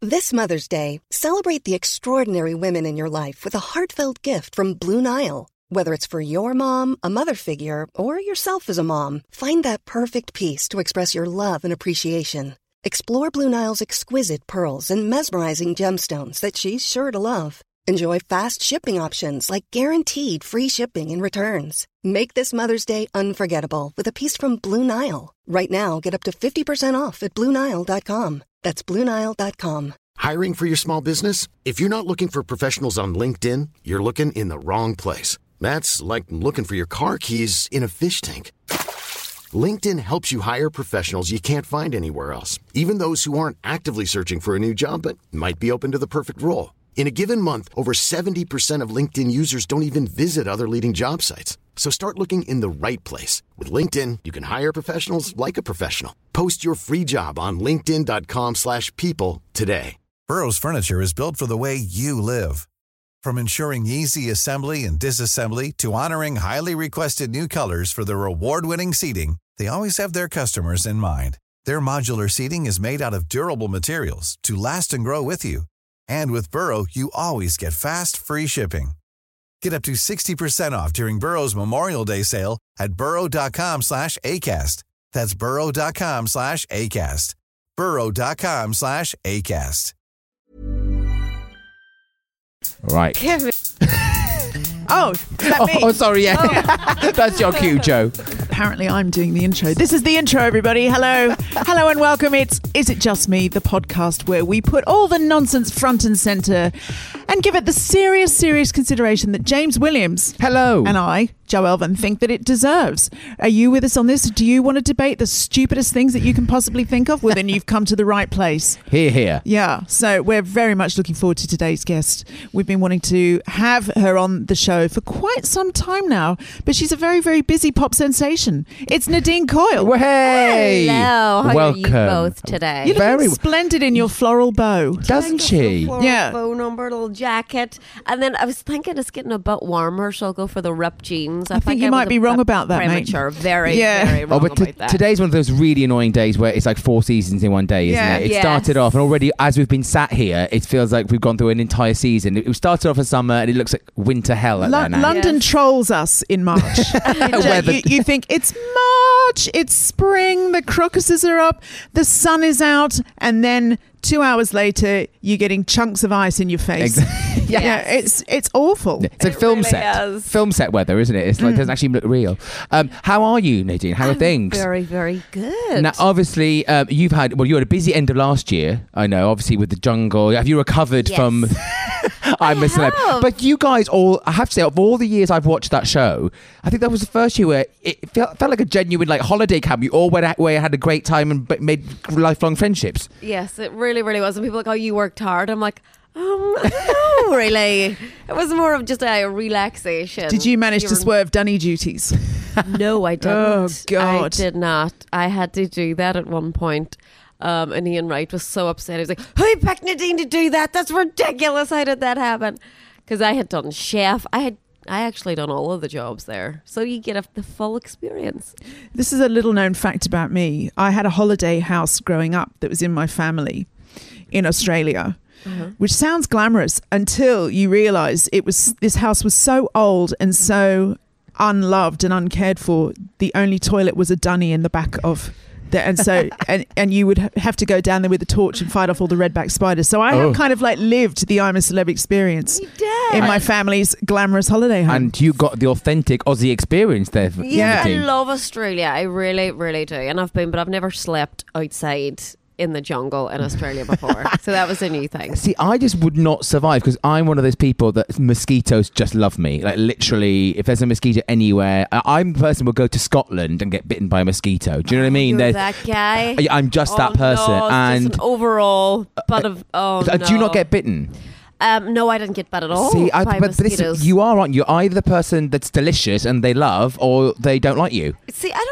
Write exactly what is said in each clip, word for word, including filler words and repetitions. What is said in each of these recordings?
This Mother's Day, celebrate the extraordinary women in your life with a heartfelt gift from Blue Nile. Whether it's for your mom, a mother figure, or yourself as a mom, find that perfect piece to express your love and appreciation. Explore Blue Nile's exquisite pearls and mesmerizing gemstones that she's sure to love. Enjoy fast shipping options like guaranteed free shipping and returns. Make this Mother's Day unforgettable with a piece from Blue Nile. Right now, get up to fifty percent off at Blue Nile dot com. That's Blue Nile dot com. Hiring for your small business? If you're not looking for professionals on LinkedIn, you're looking in the wrong place. That's like looking for your car keys in a fish tank. LinkedIn helps you hire professionals you can't find anywhere else, even those who aren't actively searching for a new job but might be open to the perfect role. In a given month, over seventy percent of LinkedIn users don't even visit other leading job sites. So start looking in the right place. With LinkedIn, you can hire professionals like a professional. Post your free job on linkedin dot com slash people today. Burrow's furniture is built for the way you live. From ensuring easy assembly and disassembly to honoring highly requested new colors for their award-winning seating, they always have their customers in mind. Their modular seating is made out of durable materials to last and grow with you. And with Burrow, you always get fast, free shipping. Get up to sixty percent off during Burrow's Memorial Day sale at burrow dot com slash ACAST. That's burrow dot com slash ACAST. burrow dot com slash ACAST. Right. Oh, is that oh, me? oh, sorry, yeah. Oh. That's your cue, Joe. Apparently I'm doing the intro. This is the intro, everybody. Hello. Hello and welcome. It's Is It Just Me, the podcast where we put all the nonsense front and centre and give it the serious, serious consideration that James Williams Hello. and I, Joe Elvin, think that it deserves. Are you with us on this? Do you want to debate the stupidest things that you can possibly think of? Well, then you've come to the right place. Here, here. Yeah. So we're very much looking forward to today's guest. We've been wanting to have her on the show for quite some time now, but she's a very, very busy pop sensation. It's Nadine Coyle. Well, hey. Hello. How Welcome. are you both today? You look Very- splendid in your floral bow. Doesn't she? Floral Yeah. bow number, little jacket. And then I was thinking it's getting a bit warmer, so I'll go for the ripped jeans. I think you might was be a wrong bit about that, mate. premature. Very, Yeah. very Oh, wrong but t- about that. today's one of those really annoying days where it's like four seasons in one day, isn't Yeah. it? It Yes. started off, and already as we've been sat here, it feels like we've gone through an entire season. It started off as summer, and it looks like winter hell at Lo- that now. London Yes. trolls us in March. Weather- you, you think it's March, it's spring, the crocuses are up, the sun is out, and then two hours later, you're getting chunks of ice in your face. Exactly. Yeah, Yes. it's it's awful. It's like It film really set, is. film set weather, isn't it? It's like Mm. it doesn't actually look real. Um, how are you, Nadine? How are I'm things? Very, very good. Now, obviously, um, you've had well, you had a busy end of last year. I know, obviously, with the jungle. Have you recovered Yes. from? I'm a celeb. have. But you guys all, I have to say, of all the years I've watched that show, I think that was the first year where it felt, felt like a genuine like holiday camp. You all went out where you had a great time and b- made lifelong friendships. Yes, it really, really was. And people are like, oh, you worked hard. I'm like, um, no, really. It was more of just a relaxation. Did you manage to You're- swerve dunny duties? No, I didn't. Oh, God. I did not. I had to do that at one point. Um, and Ian Wright was so upset. He was like, who picked Nadine to do that? That's ridiculous. How did that happen? Because I had done chef. I had I actually done all of the jobs there. So you get a, the full experience. This is a little known fact about me. I had a holiday house growing up that was in my family in Australia. Uh-huh. Which sounds glamorous until you realise it was this house was so old and so unloved and uncared for. The only toilet was a dunny in the back of the, and so and, and you would ha- have to go down there with a torch and fight off all the redback spiders. So I Oh. have kind of like lived the I'm a Celeb experience You did. in my family's glamorous holiday home. And you got the authentic Aussie experience there. for- Yeah, I Nadine. love Australia. I really, really do. And I've been, but I've never slept outside in the jungle in Australia before. So that was a new thing. See, I just would not survive because I'm one of those people that mosquitoes just love me. Like literally, if there's a mosquito anywhere, I- I'm the person who will go to Scotland and get bitten by a mosquito. Do you know what I mean? You're There's- that guy. I- I'm just Oh, that person. no, it's and just an overall, but of oh uh, no. do you not get bitten? Um, no, I didn't get bit at all. See, I, by but this, mosquitoes. you are, aren't you? You're either the person that's delicious and they love, or they don't like you. See, I don't think there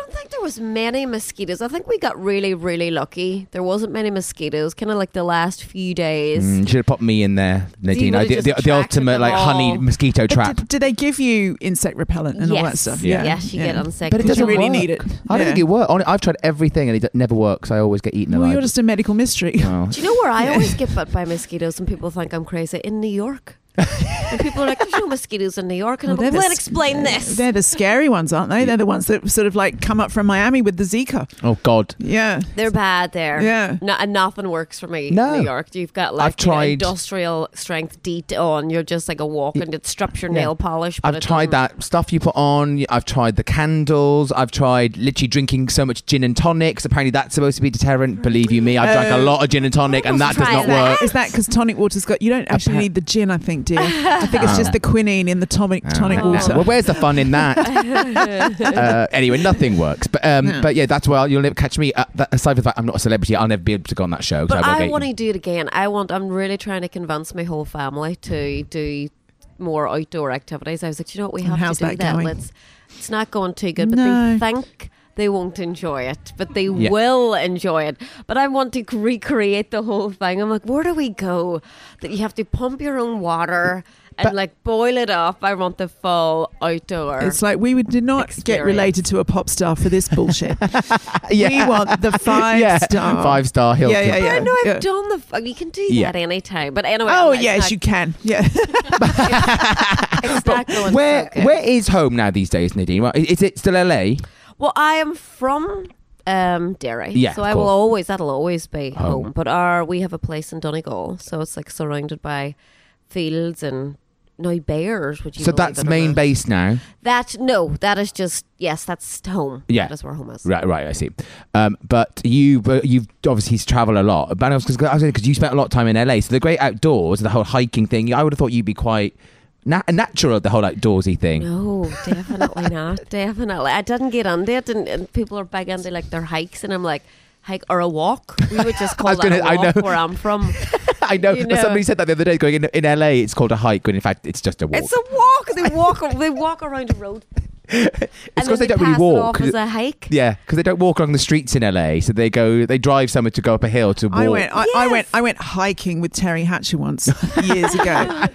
was many mosquitoes. I think we got really, really lucky. There wasn't many mosquitoes. Kind of like the last few days. Mm, should have popped me in there, Nadine. I, the, would've the, just the attracted ultimate them like all. honey mosquito But trap. did, did they give you insect repellent and yes. all that stuff? Yeah. Yes, you get insect. But it Did doesn't you really work. need it? I don't Yeah. think it works. I've tried everything and it never works. I always get eaten Well, alive. you're just a medical mystery. Oh. Do you know where I Yeah. always get bit by mosquitoes and people think I'm crazy? In New York. And people are like, there's no mosquitoes in New York. And I'm Well, like, they're well, the- explain this. They're the scary ones, aren't they? They're the ones that sort of like come up from Miami with the Zika. Oh God. Yeah. They're bad there. Yeah. No, and nothing works for me No. in New York. You've got like I've tried- industrial strength DEET on. You're just like a walk and it strips your Yeah. nail polish. But I've it tried doesn't- that stuff you put on. I've tried the candles. I've tried literally drinking so much gin and tonics. Apparently that's supposed to be deterrent. Believe you me, I've drank a Oh. lot of gin and tonic and that does Try not that. work. Is that because tonic water's got? You don't actually Appa- need the gin, I think, dear. I think it's just the quinine in the tonic tonic Oh. water. Well, where's the fun in that? uh, anyway, nothing works. But um, Yeah. but yeah, that's why you'll never catch me. Uh, that, aside from the fact I'm not a celebrity, I'll never be able to go on that show. 'cause But I, will I get want eaten. to do it again. I want. I'm really trying to convince my whole family to do more outdoor activities. I was like, "Do you know what, we And have how's to do that that. going? Let's. It's not going too good, but No. they think they won't enjoy it, but they Yeah. will enjoy it. But I want to recreate the whole thing. I'm like, where do we go? That you have to pump your own water and But- like boil it up. I want the full outdoor. It's like we would did not get Experience. related to a pop star for this bullshit. Yeah. We want the five yeah. star. five star Hilton. Yeah, yeah, But yeah. I know I've yeah. done the. f- You can do Yeah. that anytime. But anyway. Oh I'm like, yes, it's you not, can. Yeah. it's not going Where so good. where is home now these days, Nadine? Well, is it still L A? Well, I am from um, Derry, Yeah, so of I will course. always that'll always be Home. home. But our we have a place in Donegal, so it's like surrounded by fields and now bears. Would you? So believe that's it or main not. base now. That no, that is just yes, that's home. Yeah. that is where home is. Right, right. I see. Um, but you, but you've obviously traveled a lot. But because you spent a lot of time in L A, so the great outdoors, the whole hiking thing. I would have thought you'd be quite na- natural, the whole outdoorsy thing. No, definitely not. Definitely, I didn't get into it, and, and people are big into like their hikes, and I'm like. Hike or a walk? We would just call was that gonna- I a walk know. where I'm from. I know. You know. Somebody said that the other day. Going in, in L A, it's called a hike, when in fact it's just a walk. It's a walk. They walk. They walk around a road. It's and because then they don't really pass it walk. off as a hike. Yeah, because they don't walk along the streets in L A, so they go, they drive somewhere to go up a hill to walk. I went. I, I Yes. went. I went hiking with Terry Hatcher once years ago,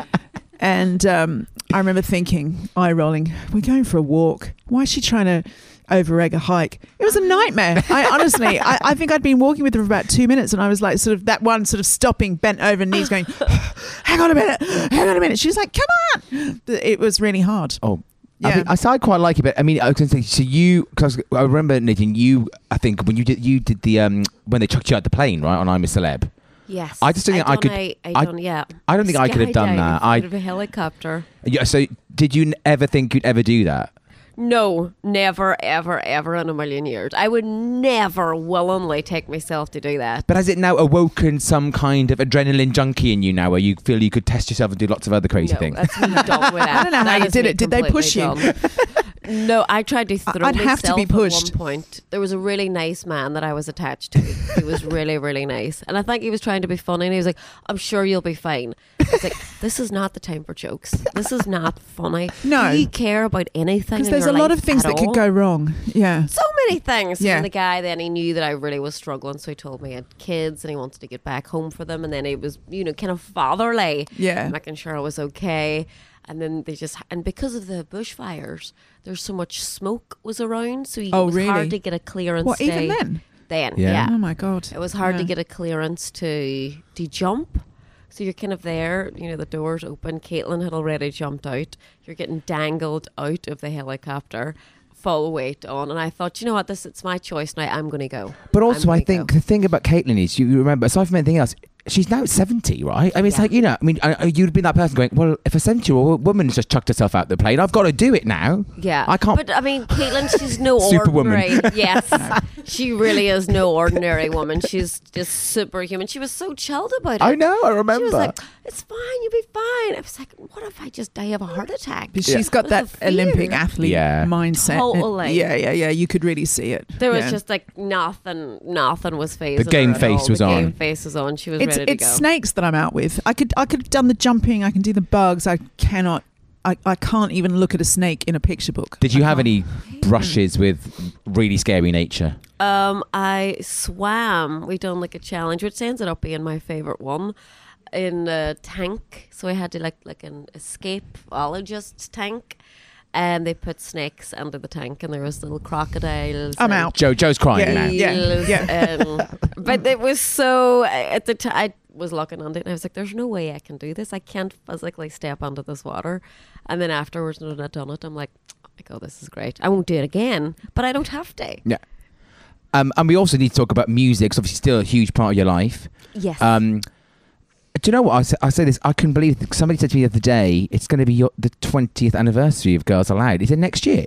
and um, I remember thinking, eye rolling, we're going for a walk. Why is she trying to over egg a hike? It was a nightmare. I honestly, I, I think I'd been walking with her for about two minutes, and I was like, sort of that one, sort of stopping, bent over knees, going, "Hang on a minute, hang on a minute." She was like, "Come on!" It was really hard. Oh. I, Yeah. mean, I so I quite like it, but I mean, I was going to say, so you, because I remember, Nadine, you, I think when you did, you did the, um, when they chucked you out the plane, right, on I'm a Celeb. Yes. I just don't think I done could- A, I I- done, yeah. I don't think I could have done Skydiving that. I- out of a helicopter. Yeah, so did you n- ever think you'd ever do that? No, never, ever, ever in a million years. I would never willingly take myself to do that. But has it now awoken some kind of adrenaline junkie in you now, where you feel you could test yourself and do lots of other crazy No, things? that's me done with that. I don't know how That you is did me it. Did they push you? completely done. No, I tried to throw I'd have to myself be at pushed. one point. There was a really nice man that I was attached to. He was really, really nice. And I think he was trying to be funny. And he was like, I'm sure you'll be fine. I was like, this is not the time for jokes. This is not funny. No. Do you care about anything? Because in there's your a lot life of things at that could all? go wrong. Yeah. So many things. Yeah. And the guy then, he knew that I really was struggling, so he told me he had kids and he wanted to get back home for them. And then he was, you know, kind of fatherly, Yeah. making sure I was okay. And then they just, and because of the bushfires, there's so much smoke was around, so you, Oh, it was really? hard to get a clearance. What, even to- then? Then, Yeah. yeah. Oh my God. It was hard to Yeah. get a clearance to to jump. So you're kind of there, you know, the door's open. Caitlin had already jumped out. You're getting dangled out of the helicopter, full weight on. And I thought, you know what, this it's my choice now. I'm going to go. But I'm also, I gonna think go. the thing about Caitlin is, you you remember, aside from anything else, she's now seventy, right? I mean, it's Yeah. like, you know, I mean, I- I- you'd be that person going, well, if a seventy-year-old woman's just chucked herself out the plane, I've got to do it now. Yeah, I can't. But I mean, Caitlin, she's no Superwoman. ordinary. Yes, she really is no ordinary woman. She's just superhuman. She was so chilled about it. I know, I She remember. was like, "It's fine, you'll be fine." I was like, "What if I just die of a heart attack?" But she's got With that the fear. Olympic athlete Yeah. mindset. Totally. Yeah, yeah, yeah. You could really see it. There was Yeah. just like nothing, nothing was phasing The game her at face all. was the on. game face was on. She was It's ready to it's go. snakes that I'm out with. I could I could have done the jumping. I can do the bugs. I cannot. I, I can't even look at a snake in a picture book. Did you I have can't. any brushes with really scary nature? Um, I swam. We done like a challenge, which ended up being my favorite one, in a tank. So I had to like like an escapeologist tank, and they put snakes under the tank, and there was little crocodiles. I'm and out. Joe, Joe's crying Yeah. now. Yeah. eels Yeah. and- but it was so at the time I was looking on it, and I was like, "There's no way I can do this. I can't physically step under this water." And then afterwards, when I'd done it, I'm like, "Oh my god, this is great. I won't do it again, but I don't have to." Yeah. Um, and we also need to talk about music. It's obviously still a huge part of your life. Yes. Um, do you know what? I say, I say this, I couldn't believe it. Somebody said to me the other day, it's going to be your, the twentieth anniversary of Girls Aloud. Is it next year?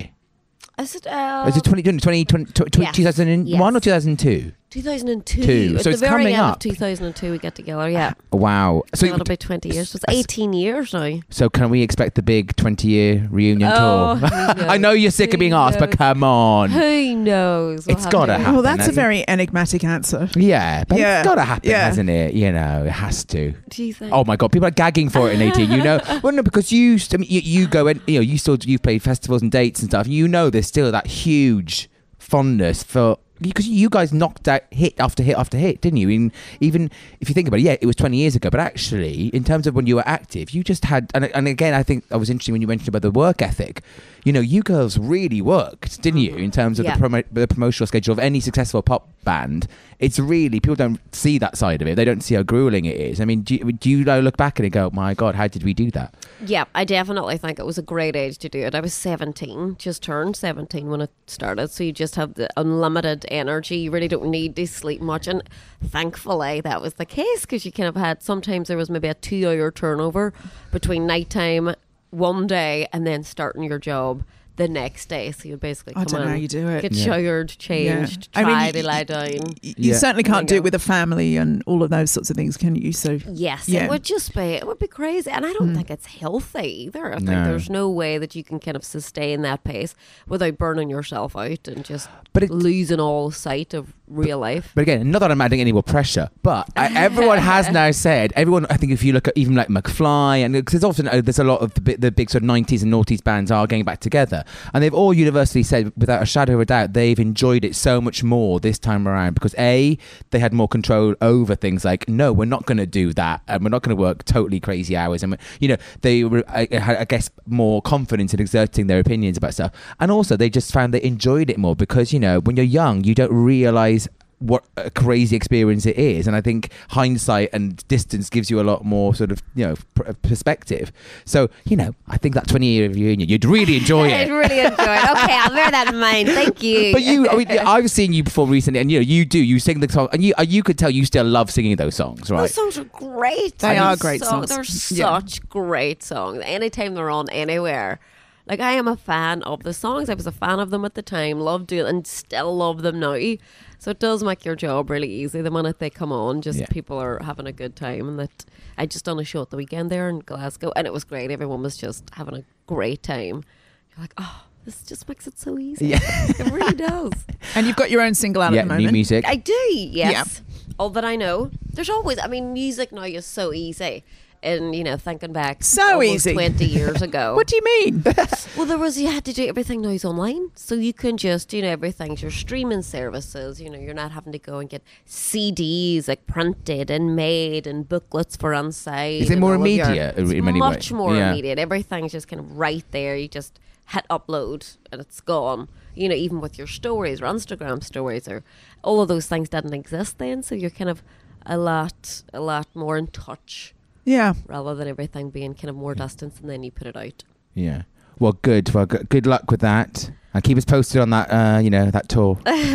Is it, uh, Is it twenty, twenty, twenty, twenty, yes. two thousand one Yes. or two thousand two? two thousand two. Two. At So the it's very coming end up. of two thousand two, we get together. Yeah. Wow. So, So it'll be twenty years. So it's I s- eighteen years now. so can we expect the big twenty-year reunion Oh, tour? who I know you're sick of being Who asked, but knows? come on. Who knows? We'll It's have gotta to- happen. Well, that's a hasn't it? very enigmatic answer. Yeah, but Yeah. it's got to happen, Yeah. hasn't it? You know, it has to. Do you think? Oh my god, people are gagging for it in eighteen. You know, well, no, because you, I mean, you, you go and you know, you still you've played festivals and dates and stuff. You know, there's still that huge fondness for because you guys knocked out hit after hit after hit, didn't you? In, even if you think about it, yeah, it was twenty years ago, but actually, in terms of when you were active, you just had. And, and again, I think that was interesting when you mentioned about the work ethic. You know, you girls really worked, didn't you? In terms of Yeah. the, promo- the promotional schedule of any successful pop band, it's really people don't see that side of it. They don't see how grueling it is. I mean, do you, do you now look back and go, "My God, how did we do that?" Yeah, I definitely think it was a great age to do it. I was seventeen, just turned seventeen when it started. So you just have the unlimited energy. You really don't need to sleep much. And thankfully that was the case because you kind of had, sometimes there was maybe a two hour turnover between nighttime one day and then starting your job the next day. So you basically come I don't know in, how you do it. get Yeah. showered, changed, I try mean, to y- lie down. Y- You Yeah. certainly can't do There you it with a family and all of those sorts of things, can you? So Yes, Yeah. it would just be, it would be crazy. And I don't Mm. think it's healthy either. I think No. there's no way that you can kind of sustain that pace without burning yourself out and just But it- losing all sight of real life. But again, not that I'm adding any more pressure, but uh, everyone has now said, everyone, I think if you look at even like McFly, and because there's often, uh, there's a lot of the, bi- the big sort of nineties and noughties bands are getting back together. And they've all universally said, without a shadow of a doubt, they've enjoyed it so much more this time around because A, they had more control over things like, no, we're not going to do that. And we're not going to work totally crazy hours. And, you know, they were, I, had, I guess, more confidence in exerting their opinions about stuff. And also they just found they enjoyed it more because, you know, when you're young, you don't realise what a crazy experience it is, and I think hindsight and distance gives you a lot more sort of, you know, pr- perspective. So, you know, I think that twenty year reunion, you'd really enjoy I'd it. really enjoy it. Okay, I'll bear that in mind. Thank you. But you, I mean, I've seen you perform recently, and you know, you do, you sing the song, and you, you could tell you still love singing those songs, right? Those songs are great. They I mean, are great so- songs. They're Yeah. such great songs. Anytime they're on anywhere. Like, I am a fan of the songs. I was a fan of them at the time, loved doing and still love them now. So it does make your job really easy. The minute they come on, just Yeah. people are having a good time. And that I just done a show at the weekend there in Glasgow, and it was great. Everyone was just having a great time. You're like, oh, this just makes it so easy. Yeah. It really does. and you've got your own single out Yeah, at the new moment. music. I do, yes. All that I know. There's always, I mean, music now is so easy. And, you know, thinking back So almost easy. twenty years ago. What do you mean? Well, there was, you had to do everything now's online. So you can just, you know, everything's your streaming services. You know, you're not having to go and get C Ds like printed and made and booklets for on site. Is it and more all of your- immediate in It's many much ways? more Yeah. immediate. Everything's just kind of right there. You just hit upload and it's gone. You know, even with your stories or Instagram stories or all of those things didn't exist then. So you're kind of a lot, a lot more in touch Yeah. rather than everything being kind of more distance and then you put it out. Yeah. Well, good. Well, good, good luck with that. And keep us posted on that, uh, you know, that tour.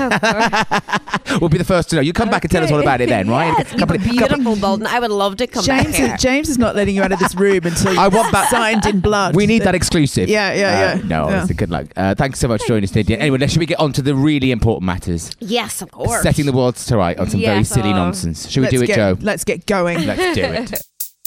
We'll be the first to know. You come back and tell us all about it then, right? Yes, A couple of- beautiful, Bolton. I would love to come James, back here. is, James is not letting you out of this room until I want that- signed in blood. We need that exclusive. Yeah, yeah, Uh, yeah. no, Yeah. honestly, good luck. Uh, thanks so much for joining us, Lydia. Anyway, let's, should we get on to the really important matters? Yes, of course. Setting the world to right on some very Yes, silly oh. nonsense. Should we Let's do it, get, Joe? Let's get going. Let's do it.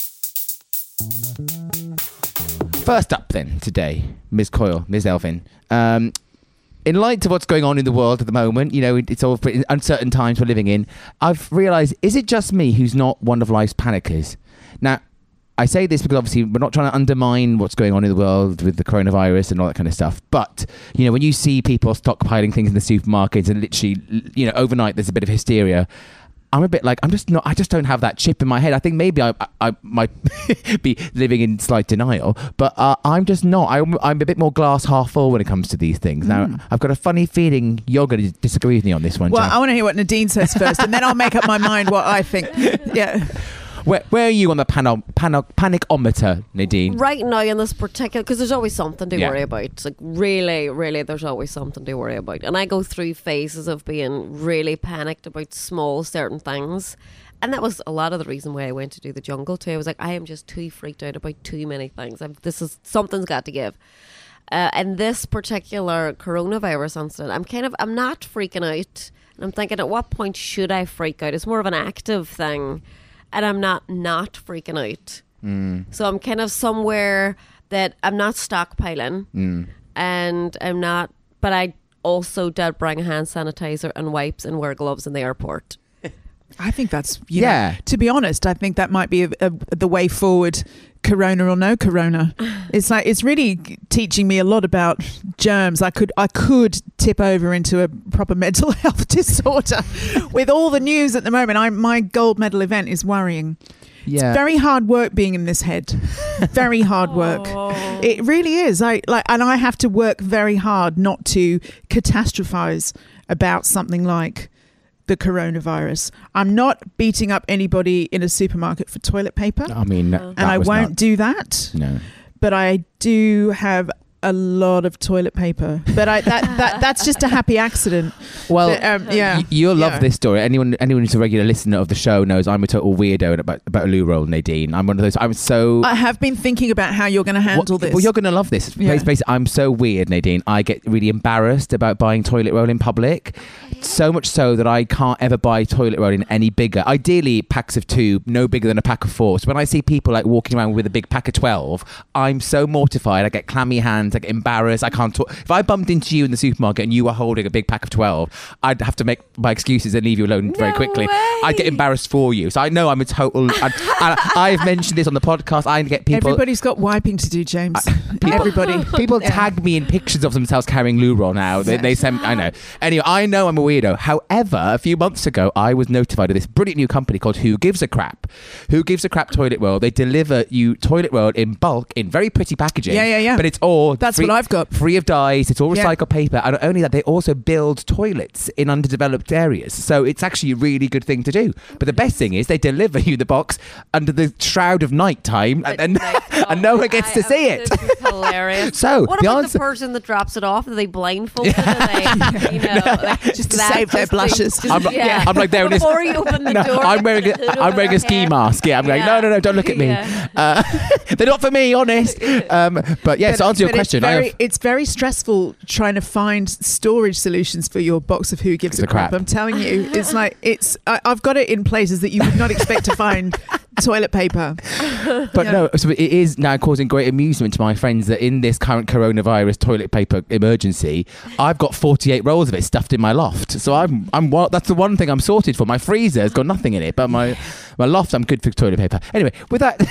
First up, then, today, Miz Coyle, Miz Elvin. Um, in light of what's going on in the world at the moment, you know, it's all pretty uncertain times we're living in. I've realised, is it just me who's not one of life's panickers? Now, I say this because obviously we're not trying to undermine what's going on in the world with the coronavirus and all that kind of stuff. But, you know, when you see people stockpiling things in the supermarkets and literally, you know, overnight there's a bit of hysteria, I'm a bit like, I'm just not, I just don't have that chip in my head. I think maybe I, I, I might be living in slight denial, but uh, I'm just not. I'm, I'm a bit more glass half full when it comes to these things. Now, Mm. I've got a funny feeling you're going to disagree with me on this one, Well, Jack. I want to hear what Nadine says first, and then I'll make up my mind what I think. Yeah. Where, where are you on the pano, pano, panicometer, Nadine? Right now in this particular, because there's always something to Yeah. worry about. It's like really, really, there's always something to worry about. And I go through phases of being really panicked about small certain things. And that was a lot of the reason why I went to do the jungle too. I was like, I am just too freaked out about too many things. I'm, this is, something's got to give. Uh, and this particular coronavirus incident, I'm kind of, I'm not freaking out. And I'm thinking, at what point should I freak out? It's more of an active thing. And I'm not not freaking out. Mm. So I'm kind of somewhere that I'm not stockpiling. Mm. And I'm not, but I also did bring hand sanitizer and wipes and wear gloves in the airport. I think that's, you Yeah. know, to be honest, I think that might be a, a, the way forward, corona or no corona. It's like, it's really teaching me a lot about germs. I could I could tip over into a proper mental health disorder with all the news at the moment. I my gold medal event is worrying. Yeah. It's very hard work being in this head. Very hard work. It really is. I like, and I have to work very hard not to catastrophize about something like the coronavirus. I'm not beating up anybody in a supermarket for toilet paper, I mean, And that and I was won't not- do that. No. But I do have a lot of toilet paper. But I that, that that's just a happy accident. Well, But, um, yeah, y- you'll love yeah. this story. Anyone, anyone who's a regular listener of the show knows I'm a total weirdo about about a loo roll, Nadine. I'm one of those. I'm so. I have been thinking about how you're going to handle well, this. Well, you're going to love this. Yeah. Basically, I'm so weird, Nadine. I get really embarrassed about buying toilet roll in public. So much so that I can't ever buy toilet roll in any bigger. Ideally, packs of two, no bigger than a pack of four. So when I see people like walking around with a big pack of twelve, I'm so mortified. I get clammy hands. I get embarrassed. I can't talk. If I bumped into you in the supermarket and you were holding a big pack of twelve, I'd have to make my excuses and leave you alone very No quickly. way. I'd get embarrassed for you. So I know I'm a total. I, I, I've mentioned this on the podcast. I get people. Everybody's got wiping to do, James. people- Everybody. People tag me in pictures of themselves carrying loo roll now. They, they send. I know. Anyway, I know I'm a weirdo. However, a few months ago, I was notified of this brilliant new company called Who Gives a Crap. Who Gives a Crap toilet roll. They deliver you toilet roll in bulk in very pretty packaging. Yeah, yeah, yeah. But it's all That's free, what I've got. Free of dyes. It's all Yeah. recycled paper. And not only that, they also build toilets in underdeveloped areas. So it's actually a really good thing to do. But the best thing is they deliver you the box under the shroud of night time, and, and, and no one gets to see it. This is hilarious. So, what the about answer- the person that drops it off? Are they blindfolded? Are they, you know, like, Just to that save their just like- blushes. just- I'm like- yeah. I'm like there in this- Before you open the No, door, I'm wearing get a, the hood I'm over wearing their a ski head. mask. Yeah, I'm going, Yeah. no, no, no, don't look at me. Yeah. Uh, they're not for me, honest. Um, but yeah, But- to answer your but question, it's I very, have, it's very stressful trying to find storage solutions for your box of Who Gives It's a a crap. crap. I'm telling you, it's like it's. I, I've got it in places that you would not expect to find toilet paper. but yeah. no, so it is now causing great amusement to my friends that in this current coronavirus toilet paper emergency, I've got forty-eight rolls of it stuffed in my loft. So I'm, I'm, wa- that's the one thing I'm sorted for. My freezer has got nothing in it, but my, my loft, I'm good for toilet paper. Anyway, with that,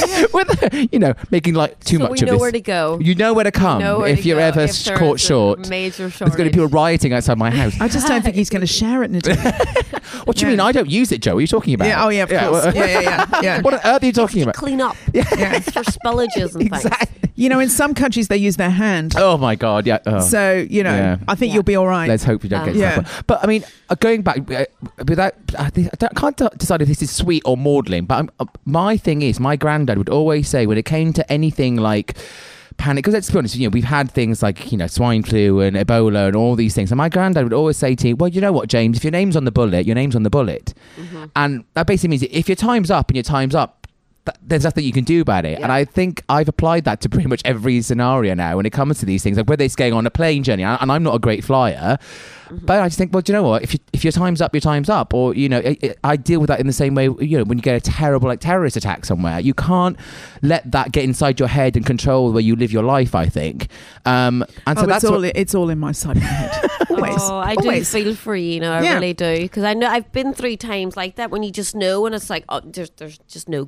with you know, making like too So much we of know this. where to go. You know where to come Know where if to you're go ever if sh- there caught is a short. Major There's going to be shortage. people rioting outside my house. I just don't think he's going to share it. Nadine. What do you Yeah. mean? I don't use it, Joe. What are you talking about? Yeah. Oh yeah. Of course. well- yeah. Yeah. Yeah. yeah. What on earth are you talking about? Clean up. Yeah. It's for spillages and things. Exactly. You know, in some countries they use their hand. Oh my God! Yeah. Oh. So you know, Yeah. I think Yeah. you'll be all right. Let's hope we don't Um, get Yeah. to that point. But I mean, uh, going back, uh, without I, think, I, don't, I can't d- decide if this is sweet or maudlin. But I'm, uh, my thing is, my granddad would always say when it came to anything like panic, because let's be honest, you know, we've had things like, you know, swine flu and Ebola and all these things. And my granddad would always say to me, well, you know what, James, if your name's on the bullet, your name's on the bullet. Mm-hmm. And that basically means if your time's up and your time's up, th- there's nothing you can do about it. Yeah. And I think I've applied that to pretty much every scenario now when it comes to these things, like whether it's going on a plane journey, and I'm not a great flyer, Mm-hmm. but I just think, well, do you know what? If you, if your time's up, your time's up. Or, you know, I, I deal with that in the same way, you know, when you get a terrible like terrorist attack somewhere, you can't let that get inside your head and control the way you live your life, I think. Um, and so oh, that's it's all what, it's all in my side of my head. Always. Oh, I Always. do feel for you, you know, I Yeah. really do. Because I know I've been through times like that when you just know and it's like, oh, there's, there's just no good, nothing.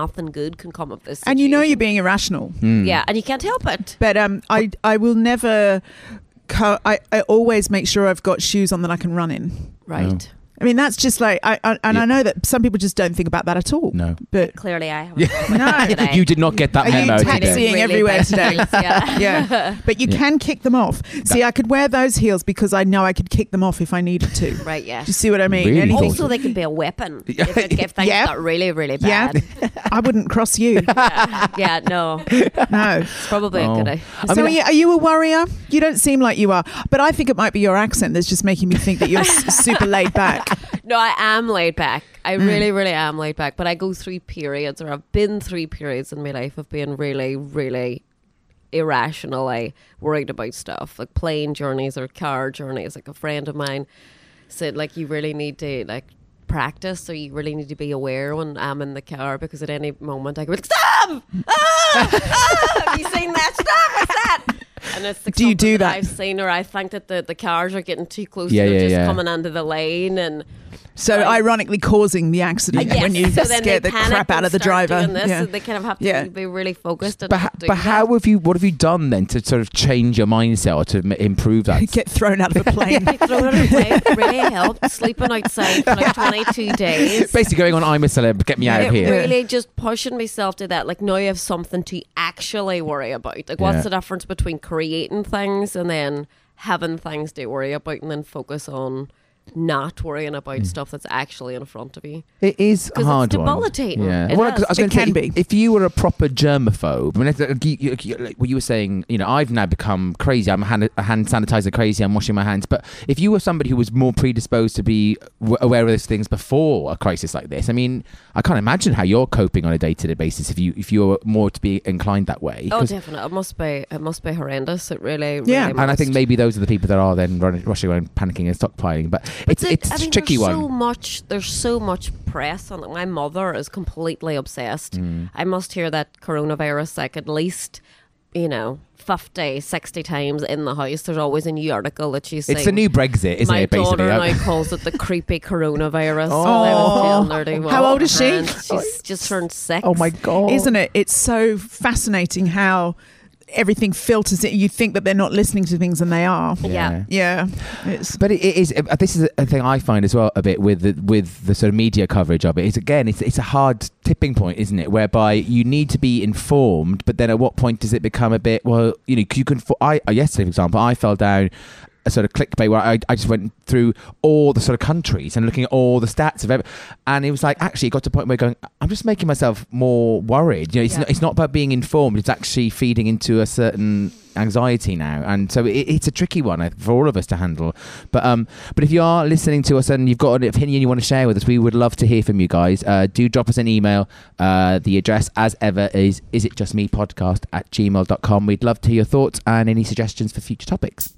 nothing good can come of this And you know situation. you're being irrational. Yeah, and you can't help it. But um, I I will never. Co- I I always make sure I've got shoes on that I can run in. Right. I mean, that's just like, I, I and Yeah. I know that some people just don't think about that at all. No. But Clearly, I haven't. No. today. You did not get that Are you memo taxiing today. Really everywhere bad today? heels, yeah. yeah, but you Yeah. can kick them off. See, I could wear those heels because I know I could kick them off if I needed to. Right, yeah. Do you see what I mean? Really Anything- thought- Also, they could be a weapon if, it, if things Yeah. got really, really yeah, bad. I wouldn't cross you. Yeah, yeah no. No. It's probably Oh. a good idea. I so mean, are, you, are you a worrier? You don't seem like you are, but I think it might be your accent that's just making me think that you're s- super laid back. No, I am laid back. I Mm. really, really am laid back. But I go through periods, or I've been through periods in my life of being really, really irrationally worried about stuff, like plane journeys or car journeys. Like a friend of mine said, like, you really need to like practice, so you really need to be aware when I'm in the car, because at any moment I go, stop! Ah! Ah! Have you seen that? Stop! What's that? And it's like Do you something do that? I've seen, or I think that the, the cars are getting too close. Yeah, They're yeah, just yeah. coming into the lane, and So Right. ironically causing the accident Yes, when you so then scare they the panic crap out and of the start driver. doing this, Yeah. and they kind of have to Yeah. be really focused. And But, ha- do but that. how have you? What have you done then to sort of change your mindset or to m- improve that? Get thrown out of a plane. Like, throwing it away really helped. Sleeping outside for like twenty-two days. Basically, going on, I'm a celeb. Get me out It of here. really just pushing myself to that. Like, now you have something to actually worry about. Like, what's Yeah. the difference between creating things and then having things to worry about, and then focus on not worrying about stuff that's actually in front of you? It is a 'Cause it's hard one. debilitating. Yeah. It Well, is. 'cause I was It going to say, can be. if you were a proper germaphobe, I mean, it's like, you, you, you, like what you were saying, you know, I've now become crazy. I'm a hand, a hand sanitizer crazy. I'm washing my hands. But if you were somebody who was more predisposed to be w- aware of those things before a crisis like this, I mean, I can't imagine how you're coping on a day-to-day basis if you if you were more to be inclined that way. Oh, 'Cause- definitely. It must be. It must be horrendous. It really. Yeah. really and I think must. maybe those are the people that are then running, rushing around, panicking and stockpiling. But it's the- it's I a mean, tricky there's one. So much. There's so much press on it. My mother is completely obsessed. Mm. I must hear that coronavirus like at least, you know, fifty, sixty times in the house. There's always a new article that she's saying. It's the new Brexit, isn't My it? Basically, daughter Uh, now calls it the creepy coronavirus. Oh. So I was feeling nerdy with How old is her she? hands. She's just turned six. oh my god! Isn't it? It's so fascinating how everything filters it. You think that they're not listening to things, and they are. Yeah. Yeah. It's, But it it is. uh, This is a thing I find as well a bit with the, with the sort of media coverage of it. Is again, it's it's a hard tipping point, isn't it? Whereby you need to be informed, but then at what point does it become a bit? Well, you know, you can. I yesterday, for example, I fell down a sort of clickbait where I, I just went through all the sort of countries and looking at all the stats of every, and it was like actually it got to a point where going, I'm just making myself more worried. You know, it's Yeah. not it's not about being informed. It's actually feeding into a certain anxiety now, and so it, it's a tricky one I think, for all of us to handle. But um, but if you are listening to us and you've got an opinion you want to share with us, we would love to hear from you guys. Uh, do drop us an email. Uh, the address, as ever, is is it just me podcast at gmail dot com. We'd love to hear your thoughts and any suggestions for future topics.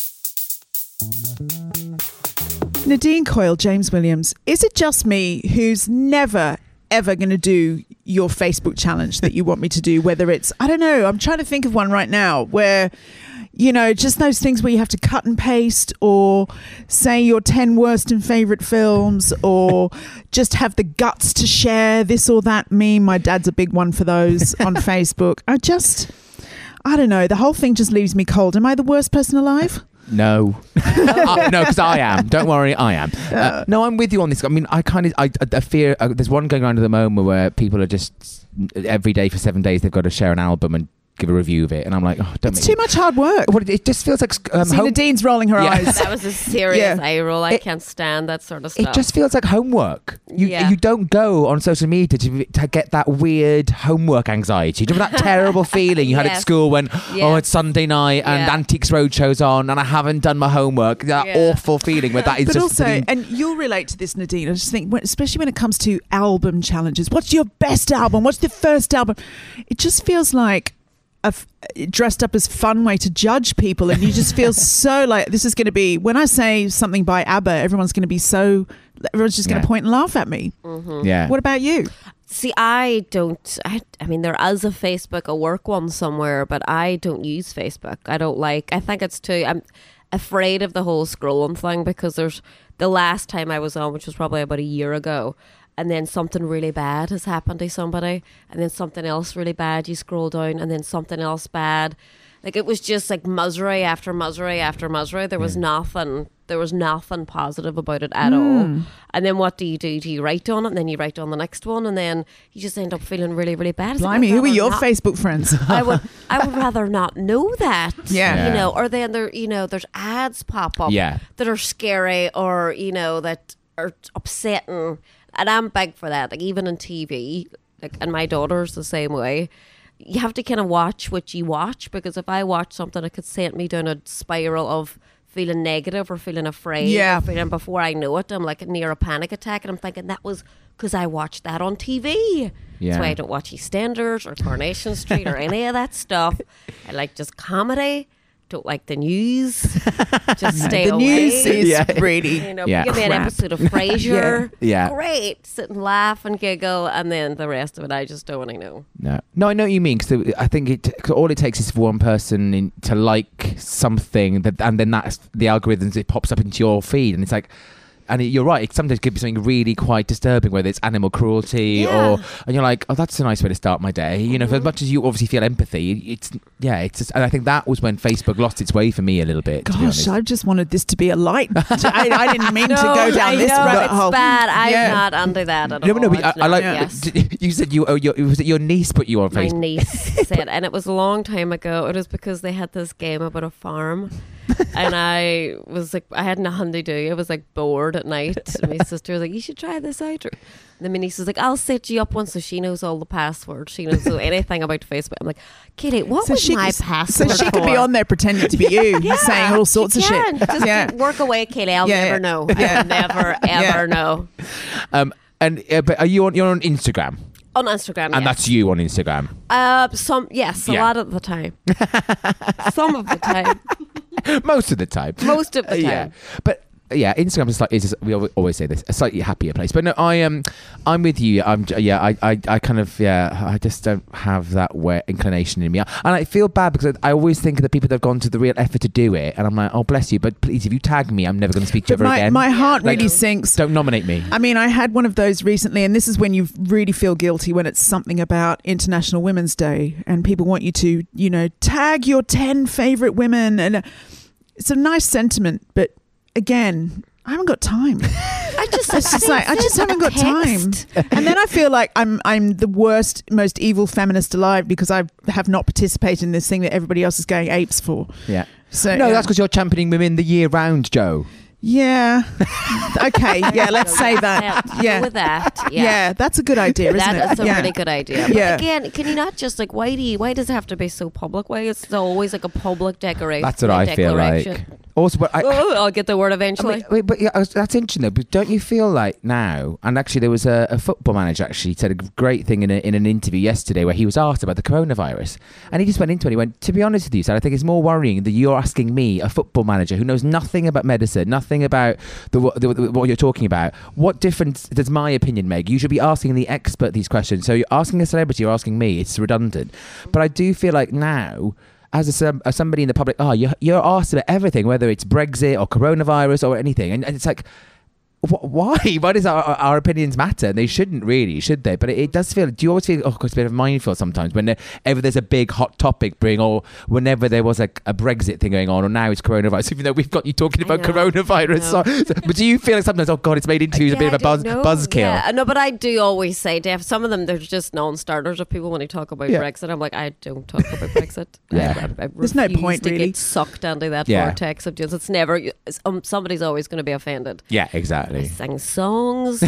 Nadine Coyle, James Williams. Is it just me who's never ever going to do your Facebook challenge that you want me to do? Whether it's, I don't know, I'm trying to think of one right now where, you know, just those things where you have to cut and paste, or say your ten worst and favourite films, or just have the guts to share this or that meme. My dad's a big one for those on Facebook. I just, I don't know. The whole thing just leaves me cold. Am I the worst person alive? No, uh, no, because I am. Don't worry, I am. Uh, no, I'm with you on this. I mean, I kind of, I, I fear. Uh, there's one going around at the moment where people are just every day for seven days they've got to share an album and give a review of it, and I'm like, oh, don't. It's make too much hard work. Well, it just feels like um, See, home- Nadine's rolling her Yeah. eyes. That was a serious Yeah. eye roll. I It- can't stand that sort of stuff. It just feels like homework. You Yeah. you don't go on social media to, to get that weird homework anxiety. Do you remember that terrible feeling you had at Yes. school when, Yeah. oh, it's Sunday night and Yeah. Antiques Roadshow's on and I haven't done my homework? That Yeah. awful feeling where that is But just also, being- and you'll relate to this, Nadine. I just think, when- especially when it comes to album challenges, what's your best album? What's the first album? It just feels like a f- dressed up as fun way to judge people, and you just feel so like this is going to be. When I say something by ABBA, everyone's going to be so. Everyone's just going to Yeah. point and laugh at me. yeah. What about you? See, I don't. I, I mean, there is a Facebook, a work one somewhere, but I don't use Facebook. I don't like. I think it's too. I'm afraid of the whole scrolling thing because there's the last time I was on, which was probably about a year ago. and then something really bad has happened to somebody, and then something else really bad, you scroll down, and then something else bad. Like, it was just like misery after misery after misery. There was Yeah. nothing, there was nothing positive about it at Mm. all. And then what do you do? Do you write on it, and then you write on the next one, and then you just end up feeling really, really bad. It's like, Blimey, I'd who are rather your not- Facebook friends? I would, I would rather not know that. Yeah. You Yeah. know, or then there, you know, there's ads pop up Yeah. that are scary, or, you know, that are upsetting. And I'm big for that. Like, even on T V, like, and my daughter's the same way. You have to kind of watch what you watch, because if I watch something, it could send me down a spiral of feeling negative or feeling afraid. Yeah. Or feeling, before I know it, I'm like near a panic attack, and I'm thinking that was because I watched that on T V. Yeah. That's why I don't watch EastEnders or Coronation Street or any of that stuff. I like just comedy. Don't like the news. Just stay the away. news is Yeah. really. You know, Yeah. give me an Crap. episode of Frasier. Yeah. Great. Sit and laugh and giggle, and then the rest of it, I just don't want to know. No, no, I know what you mean, because I think it 'cause all it takes is for one person in, to like something, that, and then that's the algorithms, it pops up into your feed, and it's like, and it, you're right, it sometimes could be something really quite disturbing, whether it's animal cruelty Yeah. or, and you're like, oh, that's a nice way to start my day. You know, for as much as you obviously feel empathy, it's, yeah, it's just, and I think that was when Facebook lost its way for me a little bit, to be honest. Gosh, I just wanted this to be a light. I, I didn't mean to No, go down I this know, rabbit it's hole. bad. I'm Yeah. not under that at No, all. no, but I, It's I like. not- yes. You said you. Oh, your, was it your niece put you on My Facebook? niece said, and it was a long time ago. It was because they had this game about a farm, and I was like, I had nothing to do. I was like bored at night. And my sister was like, "You should try this out." And then my niece was like, "I'll set you up one," so she knows all the passwords. She knows anything about Facebook. I'm like, "Kitty, what So was she- my so password?" she could be for?" on there pretending to be you, saying all sorts She of can. shit. Just Yeah. work away, Kitty. I'll Yeah, never yeah. know. Yeah. I will never ever Yeah. know. Um, and uh, but are you on? You're on Instagram, On Instagram, and yes. that's you on Instagram. Uh, some yes, a Yeah. lot of the time. Some of the time, Most of the time. most of the time. Yeah, but yeah, Instagram is like is we al- always say this, a slightly happier place. But no, I am, um, I'm with you. I'm j- yeah, I, I, I kind of yeah, I just don't have that way inclination in me, and I feel bad because I, I always think of the people that have gone to the real effort to do it, and I'm like, oh bless you, but please, if you tag me, I'm never going to speak to you But ever my, again. my heart Like, really sinks. Don't nominate me. I mean, I had one of those recently, and this is when you really feel guilty when it's something about International Women's Day, and people want you to, you know, tag your ten favorite women, and uh, it's a nice sentiment, but again, I haven't got time. I just, It's just like I just send haven't a got time, text. and then I feel like I'm I'm the worst, most evil feminist alive because I have not participated in this thing that everybody else is going apes for. Yeah. So No, yeah. that's because you're championing women the year round, Joe. Yeah. Okay. Yeah. Let's say that. Yeah, Yeah. go with that. Yeah. Yeah. That's a good idea, isn't That it? is a yeah. really good idea. But Yeah. again, can you not just like why do you, why does it have to be so public? Why is it always like a public decoration? That's what I feel like. declaration? Also, but I, Oh, I'll get the word I eventually. mean, wait, but yeah, I was- that's interesting though. But don't you feel like now? And actually, there was a, a football manager actually said a great thing in a, in an interview yesterday where he was asked about the coronavirus, and he just went into it. He went, "To be honest with you, Sal, I think it's more worrying that you're asking me, a football manager who knows nothing about medicine, nothing about the, the, the what you're talking about. What difference does my opinion make? You should be asking the expert these questions. So you're asking a celebrity, you're asking me. It's redundant. But I do feel like now." As, a, some- as somebody in the public, oh, you're, you're asked about everything, whether it's Brexit or coronavirus or anything. And, and it's like, wh- why? Why does our, our opinions matter? And they shouldn't really, should they? But it, it does feel, do you always feel, oh, it's a bit of minefield sometimes whenever there's a big hot topic bring, or whenever there was like a Brexit thing going on, or now it's coronavirus, even though we've got you talking I about know, coronavirus. I know. So, so- but do you feel like sometimes, oh God, it's made interviews a bit Yeah, of a I buzz, don't know. buzzkill? Yeah, no, but I do always say, Dave, some of them, they're just non-starters of people when they talk about Yeah. Brexit. I'm like, I don't talk about Brexit. Yeah. I, I, I There's no refuse point, to really. get sucked into that Yeah. vortex of just, it's never, it's, um, somebody's always going to be offended. Yeah, I exactly. sing songs,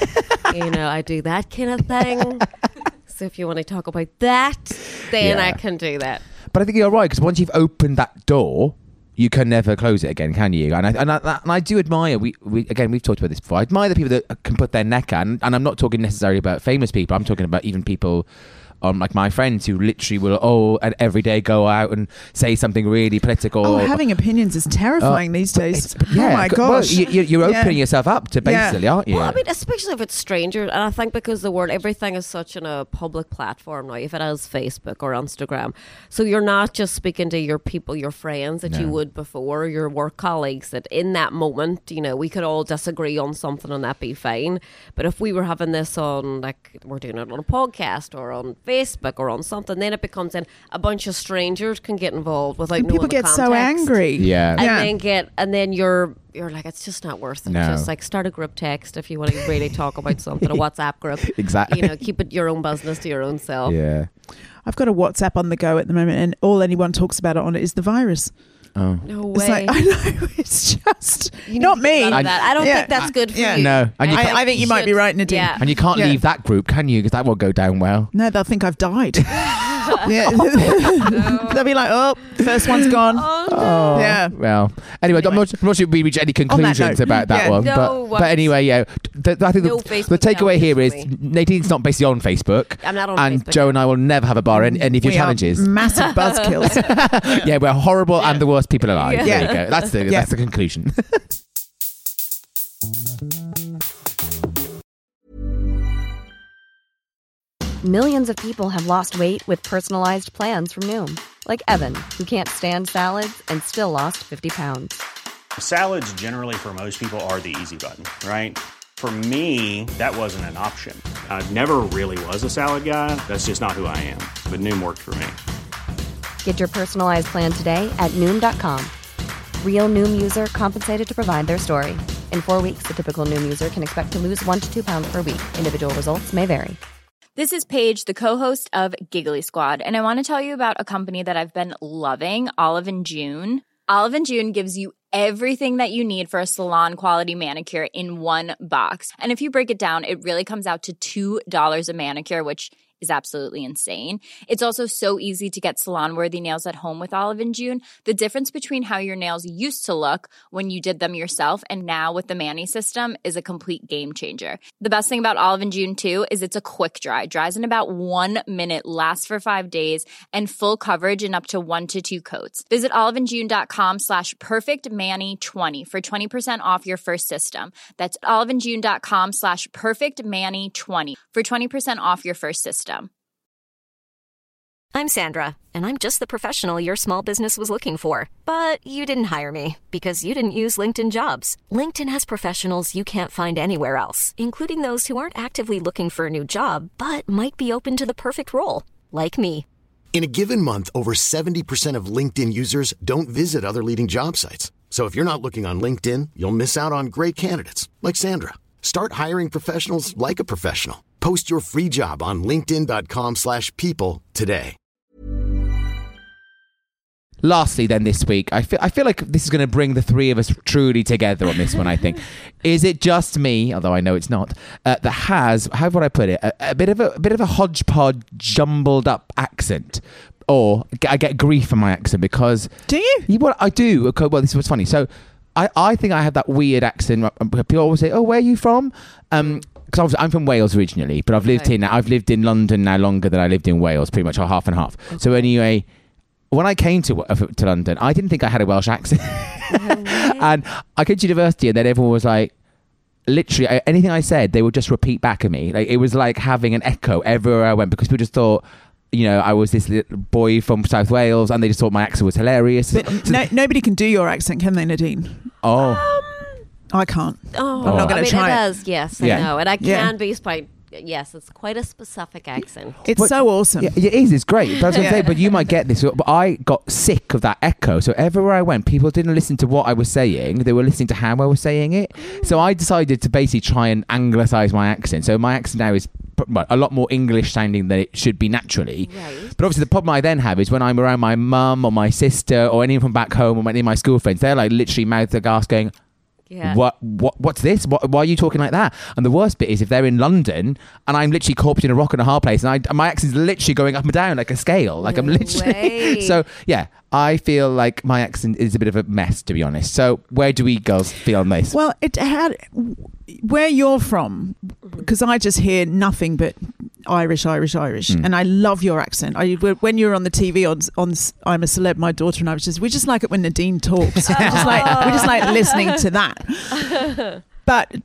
you know, I do that kind of thing. So if you want to talk about that, then Yeah. I can do that. But I think you're right, because once you've opened that door, you can never close it again, can you? And I, and I, and I do admire, we, we again, we've talked about this before, I admire the people that can put their neck out, and, and I'm not talking necessarily about famous people, I'm talking about even people on like my friends who literally will oh and every day go out and say something really political. Oh, or, having opinions is terrifying uh, these days. Yeah, oh my well, gosh. you, you- you're Yeah. opening yourself up to basically, Yeah. aren't you? Well, I mean, especially if it's strangers, and I think because the word everything is such in a public platform now, if it is Facebook or Instagram, so you're not just speaking to your people, your friends that you No. would before, your work colleagues. That in that moment, you know, we could all disagree on something and that be fine. But if we were having this on, like, we're doing it on a podcast or on Facebook or on something, then it becomes in a bunch of strangers can get involved without And knowing people the get so context. angry. Yeah. And Yeah. then get, and then you're you're like, it's just not worth it. No. Just like start a group text if you want to really talk about something, a WhatsApp group. Exactly. You know, keep it your own business to your own self. Yeah. I've got a WhatsApp on the go at the moment, and all anyone talks about it on it is the virus. Oh. No way. It's like, I know, it's just You not need to get me. out of that. I don't Yeah. think that's good for Yeah. you. No. And you I, can't- I think you might be should- right, Nadine. Yeah. And you can't Yeah. leave that group, can you? Because that won't go down well. No, they'll think I've died. Yeah. They'll be like, oh, first one's gone. Oh, Yeah. Well, anyway, I'm, not, I'm not sure we reach any that conclusions note, about that yeah. one. No, but, what- but anyway, yeah. th- I think No the, Facebook the takeaway here is challenges for Nadine's not basically on Facebook. I'm not on and Facebook. Joe and I will never have a bar in any of your We are challenges. massive buzzkills. Yeah, we're horrible and the worst people alive. Yeah. There you Yeah. go. That's the, Yeah. that's the conclusion. Millions of people have lost weight with personalized plans from Noom. Like Evan, who can't stand salads and still lost fifty pounds. Salads generally for most people are the easy button, right? For me, that wasn't an option. I never really was a salad guy. That's just not who I am. But Noom worked for me. Get your personalized plan today at Noom dot com. Real Noom user compensated to provide their story. In four weeks, the typical Noom user can expect to lose one to two pounds per week. Individual results may vary. This is Paige, the co-host of Giggly Squad, and I want to tell you about a company that I've been loving, Olive and June. Olive and June gives you everything that you need for a salon-quality manicure in one box. And if you break it down, it really comes out to two dollars a manicure, which is absolutely insane. It's also so easy to get salon-worthy nails at home with Olive and June. The difference between how your nails used to look when you did them yourself and now with the Mani system is a complete game changer. The best thing about Olive and June, too, is it's a quick dry. Dries in about one minute, lasts for five days, and full coverage in up to one to two coats. Visit oliveandjune.com slash perfectmani20 for twenty percent off your first system. That's oliveandjune.com slash perfectmani20 for twenty percent off your first system. I'm Sandra, and I'm just the professional your small business was looking for. But you didn't hire me because you didn't use LinkedIn Jobs. LinkedIn has professionals you can't find anywhere else, including those who aren't actively looking for a new job, but might be open to the perfect role, like me. In a given month, over seventy percent of LinkedIn users don't visit other leading job sites. So if you're not looking on LinkedIn, you'll miss out on great candidates like Sandra. Start hiring professionals like a professional. Post your free job on linkedin.com slash people today. Lastly, then this week, I feel I feel like this is going to bring the three of us truly together on this one. I think, is it just me? Although I know it's not. Uh, that has how would I put it? A, a bit of a, a bit of a hodgepodge, jumbled up accent, or I get grief for my accent because Do you? Yeah, well, I do. Okay, well, this is what's funny. So, I, I think I have that weird accent. People always say, "Oh, where are you from?" Um, because I'm from Wales originally, but I've lived Okay. in I've lived in London now longer than I lived in Wales, pretty much half and half. So anyway, when I came to uh, to London, I didn't think I had a Welsh accent, and I came to university, and then everyone was like, literally I, anything I said, they would just repeat back at me. Like it was like having an echo everywhere I went because people just thought, you know, I was this little boy from South Wales, and they just thought my accent was hilarious. But So- no, nobody can do your accent, can they, Nadine? oh. I can't. Oh, I'm not gonna I mean, try it it. is, yes, Yeah. I know. And I can Yeah. be quite, yes, it's quite a specific accent. It's But- so awesome. Yeah, it is. It's great. That's what I'm Yeah. saying. But you might get this. But I got sick of that echo. So everywhere I went, people didn't listen to what I was saying. They were listening to how I was saying it. So I decided to basically try and anglicize my accent. So my accent now is well, a lot more English sounding than it should be naturally. Right. But obviously the problem I then have is when I'm around my mum or my sister or anyone from back home or any of my school friends, they're like literally mouth aghast going, Yeah. What what what's this? What, why are you talking like that? And the worst bit is if they're in London and I'm literally caught between a rock and a hard place, and I, my accent's literally going up and down like a scale. Like I'm No literally. way. So yeah, I feel like my accent is a bit of a mess, to be honest. So where do we girls feel on this? Well, it had where you're from, because I just hear nothing but Irish, Irish, Irish, Mm. and I love your accent. I, when you were on the T V on on I'm a Celeb, my daughter and I was just we just like it when Nadine talks. we just like we just like listening to that. But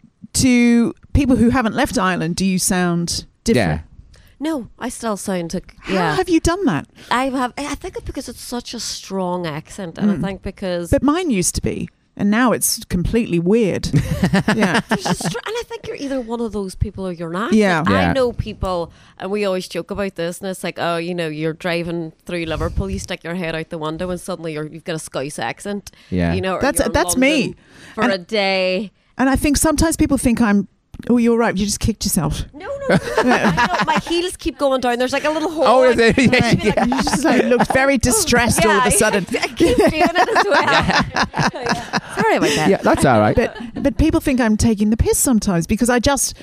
to people who haven't left Ireland, do you sound different? Yeah. No, I still sound like How yeah. have you done that? I have. I think it's because it's such a strong accent, and Mm. I think because But mine used to be, and now it's completely weird. Yeah. there's a str- and I think you're either one of those people or you're not. Yeah. I Yeah. know people, and we always joke about this, and it's like, oh, you know, you're driving through Liverpool, you stick your head out the window, and suddenly you're, you've got a Scouse accent. Yeah. You know, or That's- you're in that's me. London for And- a day. And I think sometimes people think I'm, oh, you're right, you just kicked yourself. No, no, no. I know, my heels keep going down. There's like a little hole. Oh, is like- there? Yeah, Right. yeah. You just like look very distressed all of a sudden. I keep doing it as well. Sorry about that. Yeah, that's all right. But but people think I'm taking the piss sometimes because I just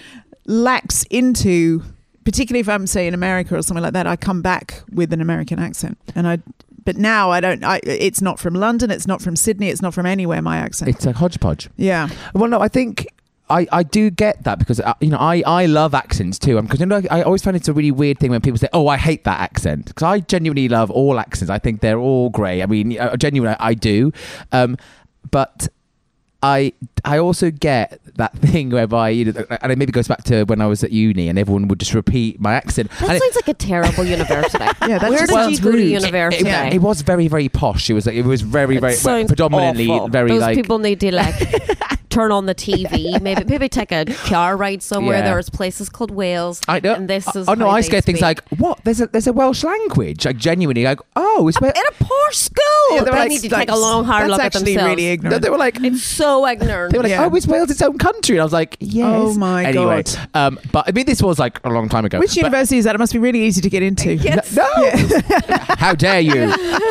lax into, particularly if I'm say in America or something like that, I come back with an American accent, and I. But now I don't. I, it's not from London. It's not from Sydney. It's not from anywhere. My accent. It's a hodgepodge. Yeah. Well, no, I think I, I do get that because uh, you know I, I love accents too. Because you know I always find it's a really weird thing when people say, "Oh, I hate that accent," because I genuinely love all accents. I think they're all great. I mean, uh, genuinely, I do. Um, but I I also get that thing whereby you know, and it maybe goes back to when I was at uni and everyone would just repeat my accent. That And sounds like a terrible university. Yeah, that Where just did sounds you go to rude. university? It, it, it was very very posh. It was like it was very It very sounds predominantly awful. very Those like people need to like turn on the T V. Maybe maybe take a car ride somewhere. Yeah. There's places called Wales. I know. And this is oh no, how I they get things speak. like what? There's a there's a Welsh language. Like genuinely, like oh, it's where in a poor school. Yeah, they were they like- need to like, take a long hard that's look at actually themselves. really ignorant. No, they were like It's so ignorant. they were like Yeah. oh, is Wales its own country? And I was like yes. Oh my anyway, God. Um, but I mean this was like a long time ago. Which But university is that? It must be really easy to get into. Yes. No, how dare you?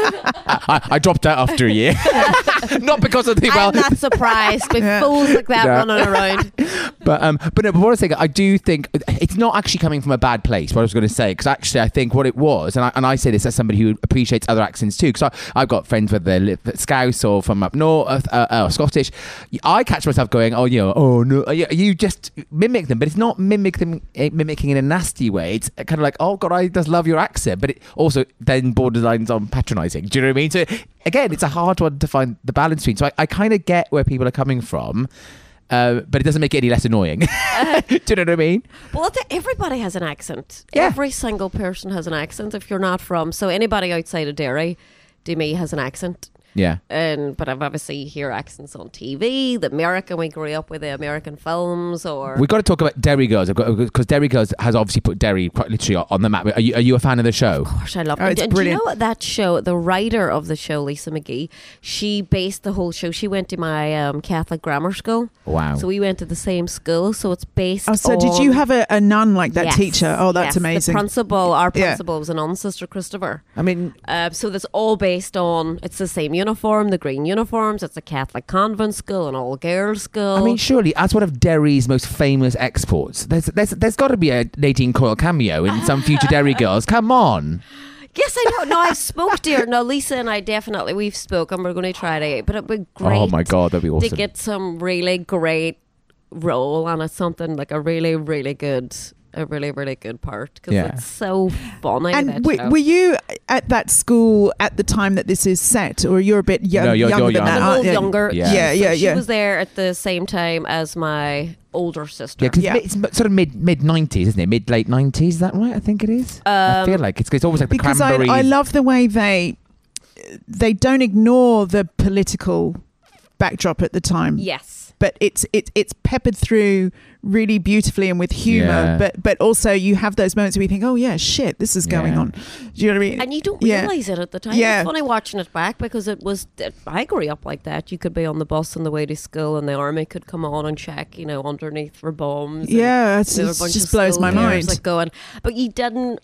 I, I dropped out after a year, not because of the well. I'm not surprised with Yeah. fools like that No. running around. But um, but no, but what I was saying, I do think it's not actually coming from a bad place. What I was going to say, because actually, I think what it was, and I, and I say this as somebody who appreciates other accents too, because I've got friends whether they live at Scouse or from up north, uh, uh, or Scottish. I catch myself going, oh, you know, oh no, you, you just mimic them, but it's not mimic them, eh, mimicking in a nasty way. It's kind of like, oh god, I just love your accent, but it also then borderlines on patronising. Do you know what I mean? So again, it's a hard one to find the balance between. So I, I kind of get where people are coming from. Uh, but it doesn't make it any less annoying. Uh, Do you know what I mean? Well, I think everybody has an accent. Yeah. Every single person has an accent if you're not from. So anybody outside of Derry, to me, has an accent. Yeah. And but I've obviously hear accents on T V. The American, we grew up with the American films, or We've got to talk about Derry Girls because Derry Girls has obviously put Derry quite literally on the map. Are you, are you a fan of the show? Of course, I love Oh, it. it's And do you brilliant. know what that show, the writer of the show, Lisa McGee, she based the whole show. She went to my um, Catholic grammar school. Wow. So we went to the same school. So it's based Oh, so on... did you have a, a nun like that Yes, teacher? Oh, that's yes. amazing. The principal, our Yeah. principal was a nun, Sister Christopher. I mean, Uh, so that's all based on, it's the same uniform, the green uniforms. It's a Catholic convent school, an all-girls school. I mean, surely as one of Derry's most famous exports, there's there's there's got to be a Nadine Coyle cameo in some future Derry Girls. Come on. Yes, I know. No, I've spoke to her. No, Lisa and I definitely, we've spoken. We're going to try to, but it'd be great. Oh my God, that'd be awesome. To get some really great role and it's something like a really, really good, a really, really good part because Yeah. it's so funny. And that w- show. were you at that school at the time that this is set, or you're a bit young, No, you're- younger you're than that? I'm a aren't little you? younger. Yeah. Yeah, So yeah, she yeah. was there at the same time as my older sister. Yeah, because Yeah. it's sort of mid mid nineties, isn't it? Mid late nineties. Is that right? I think it is. I Um, feel like it's it's always like the Because I, cranberries. I love the way they they don't ignore the political backdrop at the time. Yes. But it's it's it's peppered through really beautifully and with humor. Yeah. But but also you have those moments where you think, oh yeah, shit, this is going Yeah. on. Do you know what I mean? And you don't Yeah. realise it at the time. Yeah. It's funny watching it back because it was, I grew up like that. You could be on the bus on the way to school and the army could come on and check, you know, underneath for bombs. and Yeah, it's, there were a it bunch just of blows my soldiers, mind. Like going, but you didn't,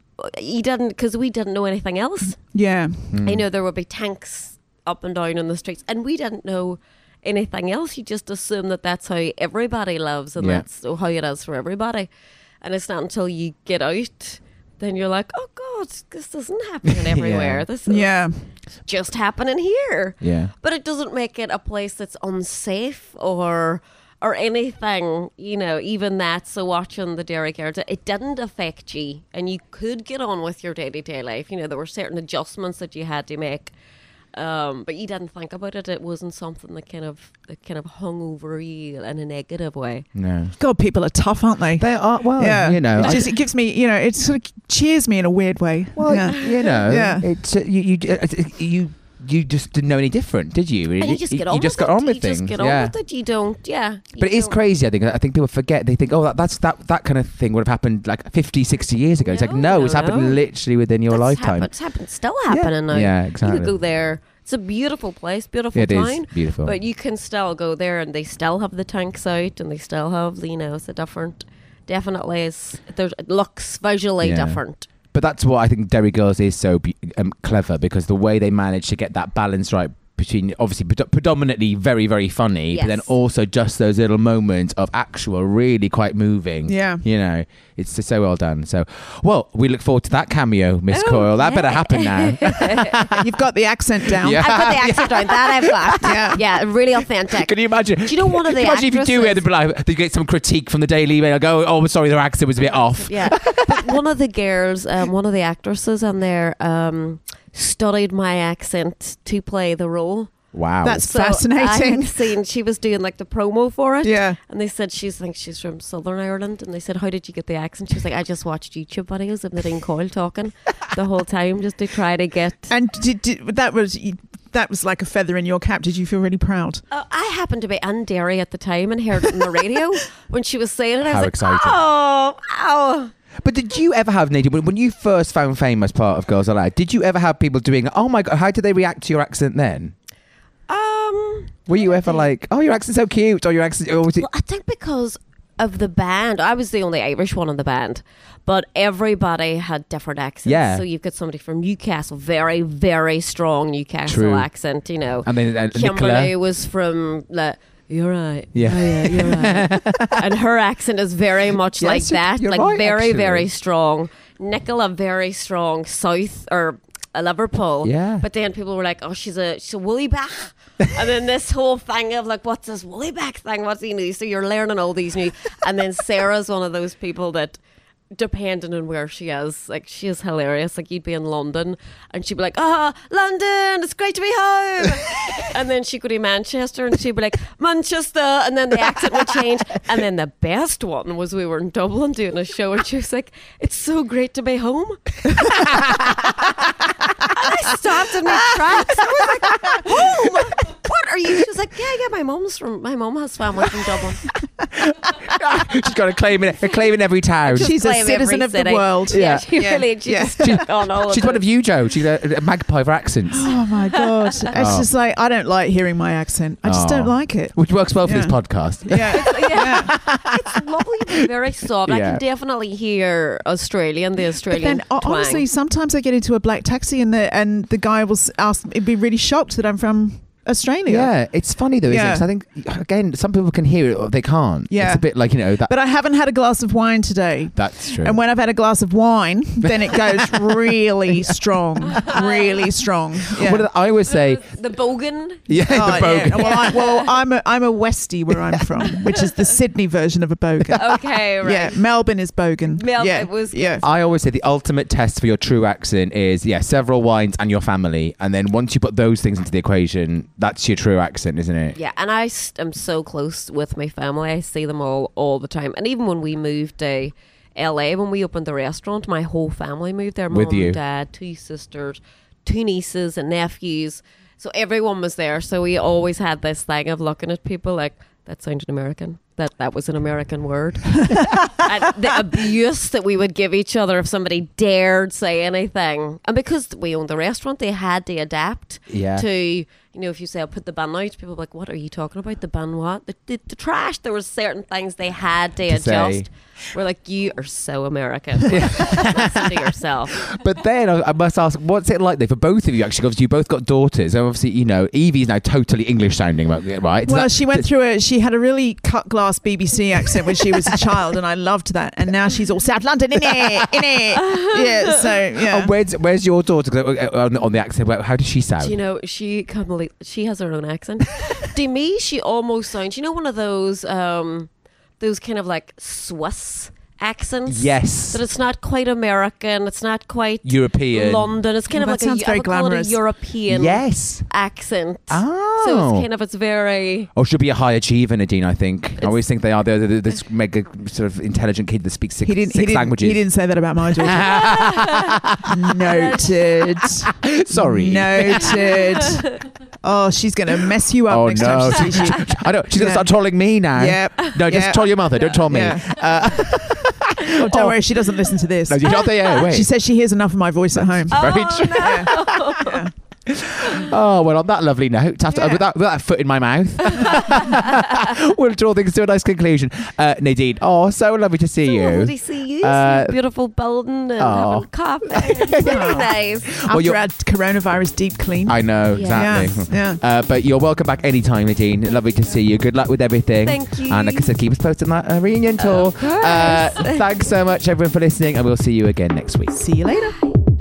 you didn't, because we didn't know anything else. yeah. Hmm. I know there would be tanks up and down in the streets and we didn't know anything else. You just assume that that's how everybody lives and Yeah. that's how it is for everybody. And it's not until you get out then you're like, oh God, this isn't happening everywhere. Yeah. This is Yeah. just happening here. Yeah. But it doesn't make it a place that's unsafe or or anything, you know, even that. So watching the Derry Girls, it didn't affect you, and you could get on with your day-to-day life. You know, there were certain adjustments that you had to make, um, but you didn't think about it. It wasn't something that kind of that kind of hung over you in a negative way. No. God, people are tough, aren't they? They are. Well, Yeah. you know. It, I- just, it gives me, you know, it sort of cheers me in a weird way. well, yeah. you know. Yeah. It's uh, you. You. Uh, you You just didn't know any different, did you? And you just get on you with just got it. on with you things. just get on yeah. with it. You don't, yeah. you But it is don't- crazy, I think. I think people forget. They think, oh, that, that's that that kind of thing would have happened like fifty, sixty years ago. It's like, No, no, it's no, happened no. literally within your That's lifetime. Happened, it's happened, still happening now. Yeah, You exactly. could go there. It's a beautiful place, beautiful It is town. beautiful. But you can still go there, and they still have the tanks out, and they still have, you know, it's a different. Definitely, is there's it looks visually Yeah. different. But that's what I think Derry Girls is so be- um, clever, because the way they manage to get that balance right between obviously pred- predominantly very, very funny, but then Yes. also just those little moments of actual really quite moving. Yeah. You know, it's just so well done. So, well, we look forward to that cameo, Miss Oh, Coyle. That yeah. better happen now. You've got the accent down. Yeah. I've got the accent down. That I've got. Yeah. Yeah, really authentic. Can you imagine? Do you know one of the Imagine if you do it, actresses- and like, they get some critique from the Daily Mail. Go, oh, sorry, their accent was a bit off. Yeah, but one of the girls, um, one of the actresses on there, um, studied my accent to play the role. Wow. That's So fascinating. I had seen she was doing like the promo for it. Yeah. And they said she's thinks she's from Southern Ireland, and they said, how did you get the accent? She was like, I just watched YouTube videos of Nadine Coyle talking the whole time just to try to get. And did, did, that was that was like a feather in your cap. Did you feel really proud? Uh, I happened to be in Derry at the time and heard it on the radio when she was saying it. I was How like, exciting. oh, oh. But did you ever have, Nadine, when, when you first found fame as part of Girls Aloud, did you ever have people doing, oh my God, how did they react to your accent then? Um, Were you ever like, oh, your accent's so cute, or your accent, or was it, well, I think because of the band, I was the only Irish one in the band, but everybody had different accents. Yeah. So you've got somebody from Newcastle, very, very strong Newcastle True. accent, you know. and then uh, Kimberly Nicola? was from, like, you're right. Yeah. Oh, yeah, you're right. And her accent is very much Yes, like you're- that, you're like right, very, actually. very strong. Nicola, very strong South or uh, Liverpool. Yeah. But then people were like, oh, she's a she's a woolly back. And then this whole thing of like, what's this woolly back thing? What's he new? So you're learning all these new. And then Sarah's one of those people that, depending on where she is, like she is hilarious. Like you'd be in London and she'd be like, ah, oh, London, it's great to be home. And then she'd go to Manchester and she'd be like, Manchester, and then the accent would change. And then the best one was we were in Dublin doing a show and she was like, it's so great to be home. And I stopped in my tracks. I was like, home? What are you? She was like, yeah, yeah, my mom's from, my mom has family from Dublin. She's got a claim in, a claim in every town. She's a Claim citizen every of the city. world. Yeah, Yeah. she Yeah. really, she Yeah. just took on all of She's one it. of you, Joe. She's a, a magpie for accents, Oh my God. It's Oh. just like, I don't like hearing my accent. I just Oh. don't like it. which works well for Yeah. this podcast. Yeah. yeah. It's lovely to be very soft. I Yeah. can definitely hear Australian, the But Australian then ho- twang. honestly, sometimes I get into a black taxi and the and the guy will s- ask, it'd be really shocked that I'm from Australia. Yeah, it's funny though, isn't Yeah. it? 'Cause I think, again, some people can hear it or they can't. Yeah. It's a bit like, you know, that. But I haven't had a glass of wine today. That's true. And when I've had a glass of wine, then it goes really strong, really strong. Yeah. What did I always say? the bogan. Yeah, Oh, the bogan. yeah. Well, I, well, I'm a I'm a Westie where I'm from, which is the Sydney version of a bogan. Okay, right. Yeah, Melbourne is bogan. Mel- yeah, it was- yeah. I always say the ultimate test for your true accent is, yeah, several wines and your family. And then once you put those things into the equation, that's your true accent, isn't it? Yeah, and I s- am so close with my family. I see them all all the time. And even when we moved to L A, when we opened the restaurant, my whole family moved there. With Mum, you? dad, two sisters, two nieces and nephews. So everyone was there. So we always had this thing of looking at people like, that sounded American. That that was an American word. And the abuse that we would give each other if somebody dared say anything. And because we owned the restaurant, they had to adapt Yeah. to, you know, if you say, I'll put the bin out, people are like, what are you talking about? The bin what? The, the, the trash. There were certain things they had to, To adjust. say. We're like, you are so American. Listen to yourself. But then I, I must ask, what's it like though for both of you? Actually, obviously you both got daughters. So obviously, you know, Evie's now totally English sounding, right? So Well, that- she went through a. She had a really cut glass B B C accent when she was a child, and I loved that. And now she's all South London in it, in it. Yeah. So yeah. Oh, where's where's your daughter? 'Cause, uh, on, on the accent, how does she sound? Do you know, she come complete. She has her own accent. To me, she almost sounds. You know, one of those, um, those kind of like Swiss accents. Yes. That it's not quite American. It's not quite European. London. It's kind Well, of that like sounds a, very I would call it glamorous. a European Yes. accent. Oh. So it's kind of it's very. Or she'll be a high achiever, Nadine, I think. I always think they are. They're, they're this mega sort of intelligent kid that speaks six, He didn't, six he, didn't, languages. he didn't say that about my daughter. Noted. Sorry. Noted. Oh, she's going to mess you up Oh, next no. time she sees you. I know. She's going to Yeah. start trolling me now. Yep. No, just Yep. troll your mother. Don't troll me. Yeah. Uh, Oh, don't worry, she doesn't listen to this. no, you're not there. Wait. She says she hears enough of my voice at home. Very Oh, true. no. Yeah. Oh, well, on that lovely note, after, Yeah. with, that, with that foot in my mouth, we'll draw things to a nice conclusion. Uh, Nadine, oh, so lovely to see So you. lovely to see you. Uh, Beautiful building and oh. having coffee. It's very nice. After you're- our coronavirus deep clean. I know, Yeah. exactly. Yeah, Uh, but you're welcome back anytime, Nadine. Lovely to see you. Good luck with everything. Thank you. And like I said, keep us posted on that uh, reunion tour. Of course. Uh, thanks so much, everyone, for listening, and we'll see you again next week. See you later.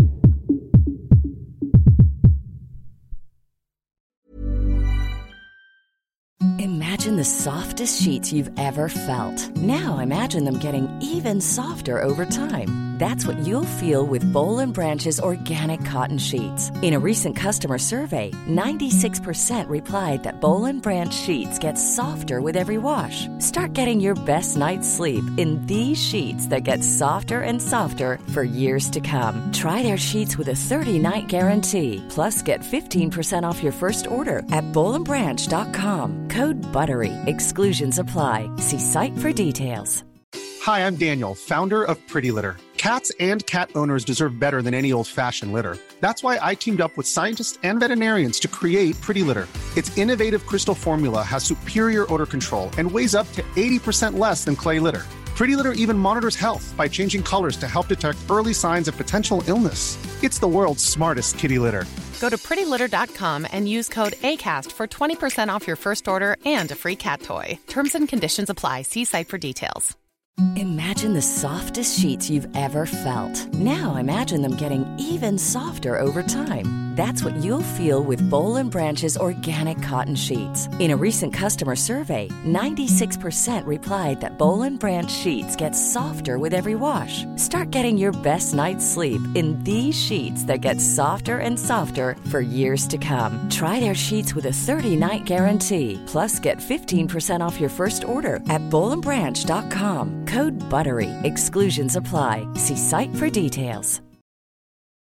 Imagine the softest sheets you've ever felt. Now imagine them getting even softer over time. That's what you'll feel with Boll and Branch's organic cotton sheets. In a recent customer survey, ninety-six percent replied that Boll and Branch sheets get softer with every wash. Start getting your best night's sleep in these sheets that get softer and softer for years to come. Try their sheets with a thirty-night guarantee. Plus, get fifteen percent off your first order at boll and branch dot com. Code BUTTERY. Exclusions apply. See site for details. Hi, I'm Daniel, founder of Pretty Litter. Cats and cat owners deserve better than any old-fashioned litter. That's why I teamed up with scientists and veterinarians to create Pretty Litter. Its innovative crystal formula has superior odor control and weighs up to eighty percent less than clay litter. Pretty Litter even monitors health by changing colors to help detect early signs of potential illness. It's the world's smartest kitty litter. Go to pretty litter dot com and use code ACAST for twenty percent off your first order and a free cat toy. Terms and conditions apply. See site for details. Imagine the softest sheets you've ever felt. Now imagine them getting even softer over time. That's what you'll feel with Boll and Branch's organic cotton sheets. In a recent customer survey, ninety-six percent replied that Boll and Branch sheets get softer with every wash. Start getting your best night's sleep in these sheets that get softer and softer for years to come. Try their sheets with a thirty-night guarantee. Plus, get fifteen percent off your first order at boll and branch dot com. Code BUTTERY. Exclusions apply. See site for details.